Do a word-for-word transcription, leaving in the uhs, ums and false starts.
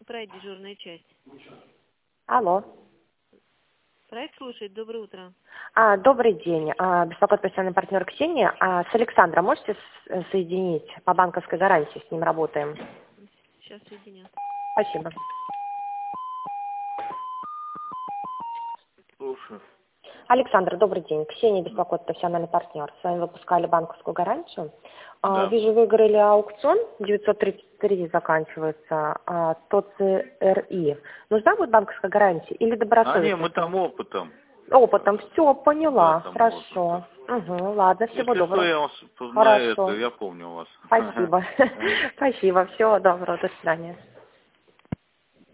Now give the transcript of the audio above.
проект «Дежурная часть». Алло. Проект слушает. Доброе утро. А, добрый день. А, беспокоит профессиональный партнер Ксения. А, с Александром можете с- соединить? По банковской гарантии с ним работаем. Сейчас соединю. Спасибо. Слушаю. Александр, добрый день. Ксения беспокоит профессиональный партнер. С вами выпускали банковскую гарантию. А, Да. вижу, выиграли аукцион. девятьсот тридцать три заканчивается. А, ТОЦРИ. Нужна будет банковская гарантия или А добросовестная? не, мы там опытом. Опытом. Все, поняла. Да, там Хорошо. Угу, ладно, всего Если доброго. что, я вас на Хорошо. это, я помню вас. Спасибо. Спасибо. Всего доброго. До свидания.